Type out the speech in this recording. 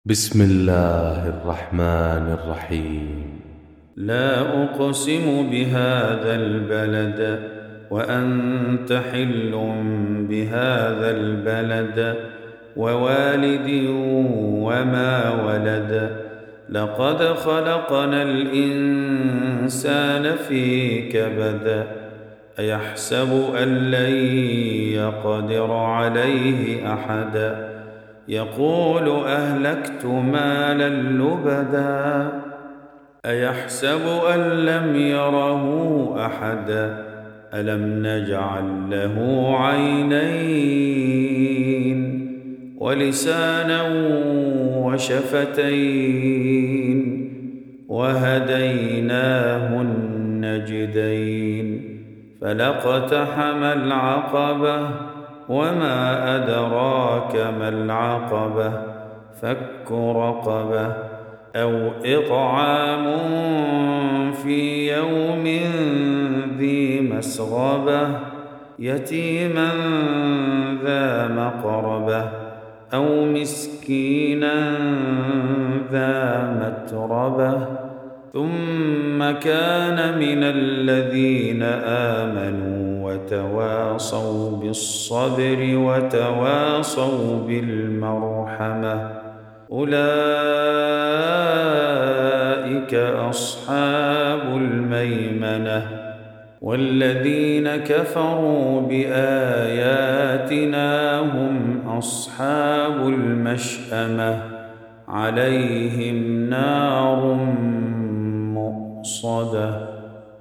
بسم الله الرحمن الرحيم. لا أقسم بهذا البلد وأنت حل بهذا البلد ووالد وما ولد. لقد خلقنا الإنسان في كبد. أيحسب أن لن يقدر عليه أحد. يقول أهلكت مالا لبدا. أيحسب أن لم يره أحد. ألم نجعل له عينين ولسانا وشفتين وهديناه النجدين. فلاقتحم العقبة وما أدراك ما العقبة. فك رقبة أو إطعام في يوم ذي مسغبة يتيما ذا مقربة أو مسكينا ذا متربة ثم كان من الذين آمنوا وتواصوا بالصبر وتواصوا بالمرحمة أولئك أصحاب الميمنة. والذين كفروا بآياتنا هم أصحاب المشأمة عليهم نار مؤصدة.